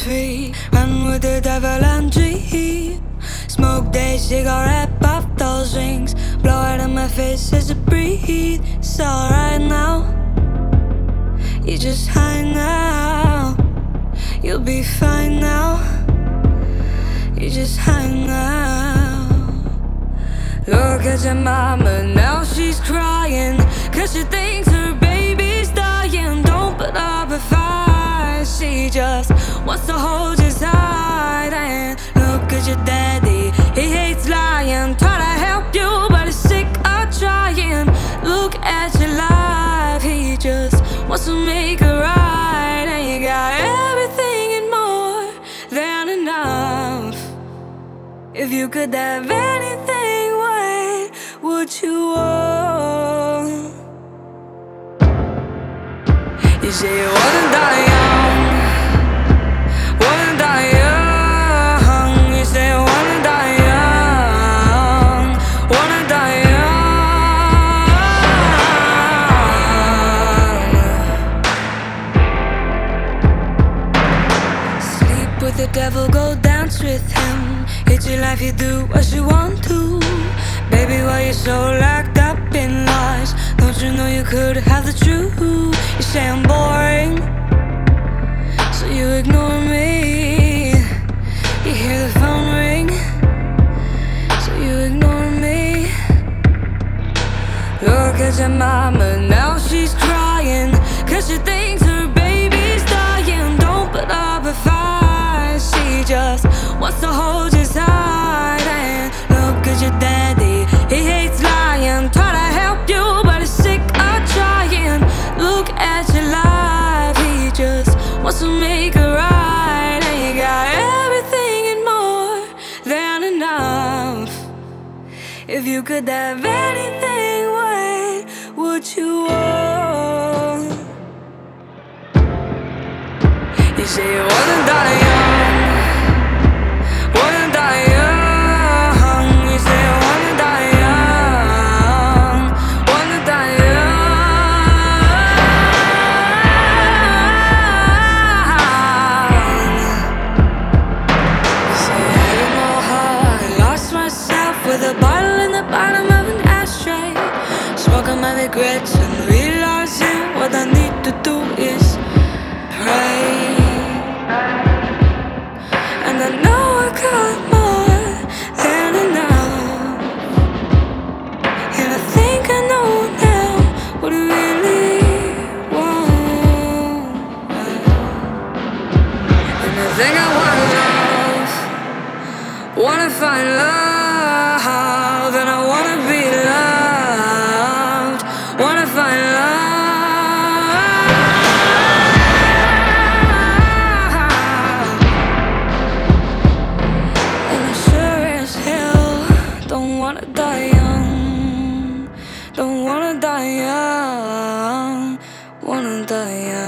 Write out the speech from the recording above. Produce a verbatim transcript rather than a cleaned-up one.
free. Run with the devil and dream. Smoke day cigarette, pop those rings. Blow it in my face as I breathe. It's alright now. You just hide now. You'll be fine now. You just hide now. Look at your mama, now she's crying, 'cause she thinks her baby's dying. Don't put up a fight, she just wants to hold you tight. And look at your daddy, he hates lying. Try to help you, but he's sick of trying. Look at your life, he just wants to make it right. And you got everything and more than enough. If you could have anything, what would you want? You say you wanna die young, wanna die young. You say you wanna die young, wanna die young. Sleep with the devil, go dance with him. It's your life, you do what you want to. Baby, why you so locked up in lies? Don't you know you could have the truth? You say I'm boring, so you ignore me. You hear the phone ring, so you ignore me. Look at your mama, now she's crying, 'cause she thinks her baby's dying. Don't put up a fight, she just wants to hold you tight. And look at your daddy, he hates lying. Try to help you, but he's sick of trying. Look at your life, he just wants to make it right. And you got everything and more than enough. If you could have anything, what would you want? You say you wanna die young, wanna die young. You say you wanna die young, wanna die young. You say I don't know how I lost myself with a bottle in the bottom of an ashtray. Smoking my regrets and realizing what I need to do is pray. And I know I got more than enough. And I think I know now what I really want. And I think I wanna love, wanna find love. And I wanna be loved, wanna find love. Don't wanna die young, don't wanna die young, wanna die young.